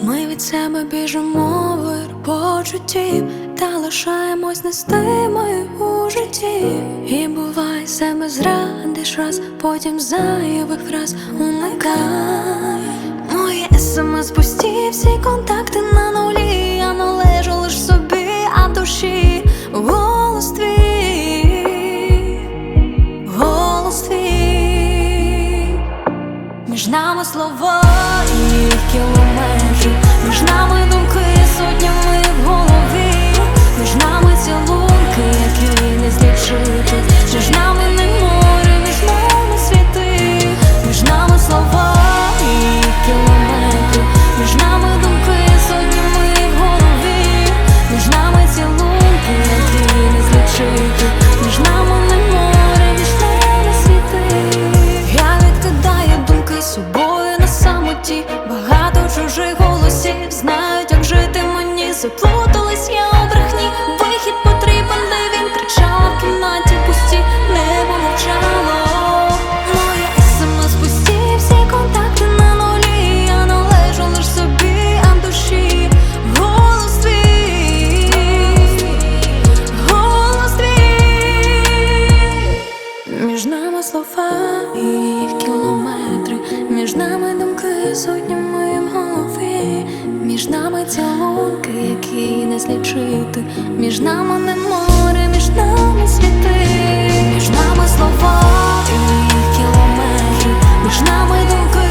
Ми від себе біжимо вир почуттів, та лишаємось нестими у житті. І буває, себе зрадиш раз, потім зайвих фраз уникай. Мої смс пусті, всі контакти на нулі. Я належу лиш собі, а душі голос твій, голос твій. Між нами слова і кілометри, між нами думки сотнями в голові, між нами цілунки, які не злічити, між нами не море, між нами світи, між нами слова і кілометри, між нами думки сотнями в голові, між нами цілунки, які не злічити, між нами не море, між нами світи. Я відкидаю думки собою на самоті, багато чужих голосів знають, як жити мені. Заплуталась я у брехні, вихід потрібен, де він кричала в кімнаті пусті, небо мовчало. Моє смс пусті, всі контакти на нулі. Я належу лиш собі, а душі голос твій, голос твій. Між нами слова і кілометри, між нами думки сотнями в голові, між нами цілунки, які не злічити, між нами не море, між нами світи, між нами слова і кілометри, між нами думки